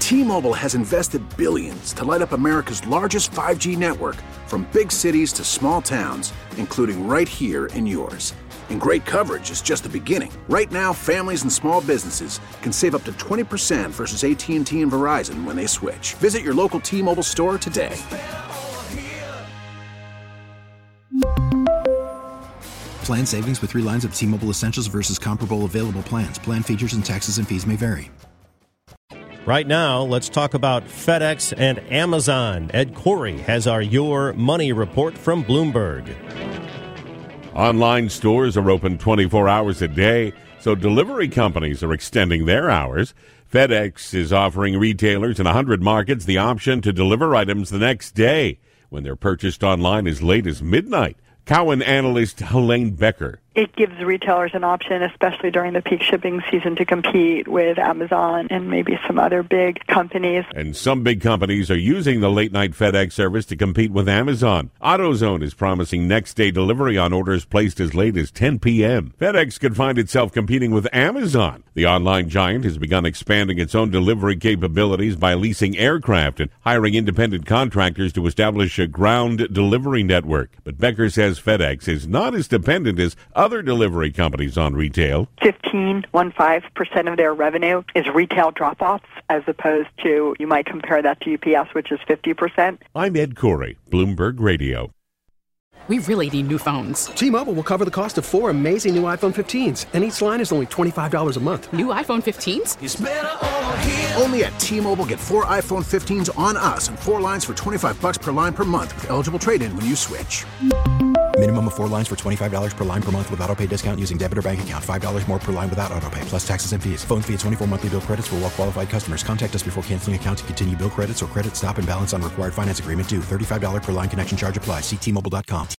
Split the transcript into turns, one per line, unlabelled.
T-Mobile has invested billions to light up America's largest 5G network, from big cities to small towns, including right here in yours. And great coverage is just the beginning. Right now, families and small businesses can save up to 20% versus AT&T and Verizon when they switch. Visit your local T-Mobile store today.
Plan savings with 3 lines of T-Mobile Essentials versus comparable available plans. Plan features and taxes and fees may vary.
Right now, let's talk about FedEx and Amazon. Ed Corey has our Your Money report from Bloomberg.
Online stores are open 24 hours a day, so delivery companies are extending their hours. FedEx is offering retailers in 100 markets the option to deliver items the next day when they're purchased online as late as midnight. Cowen analyst Helene Becker.
It gives retailers an option, especially during the peak shipping season, to compete with Amazon and maybe some other big companies.
And some big companies are using the late-night FedEx service to compete with Amazon. AutoZone is promising next-day delivery on orders placed as late as 10 p.m. FedEx could find itself competing with Amazon. The online giant has begun expanding its own delivery capabilities by leasing aircraft and hiring independent contractors to establish a ground delivery network. But Becker says FedEx is not as dependent as other delivery companies on retail.
15% of their revenue is retail drop-offs, as opposed to, you might compare that to UPS, which is 50%.
I'm Ed Corey, Bloomberg Radio.
We really need new phones.
T-Mobile will cover the cost of 4 amazing new iPhone 15s, and each line is only $25 a month.
New iPhone 15s?
It's better over here. Only at T-Mobile, get 4 iPhone 15s on us and 4 lines for $25 per line per month with eligible trade-in when you switch.
Minimum of 4 lines for $25 per line per month with autopay discount using debit or bank account. $5 more per line without autopay, plus taxes and fees. Phone fee at 24 monthly bill credits for well-qualified customers. Contact us before canceling account to continue bill credits or credit stop and balance on required finance agreement due. $35 per line connection charge applies. See T-Mobile.com.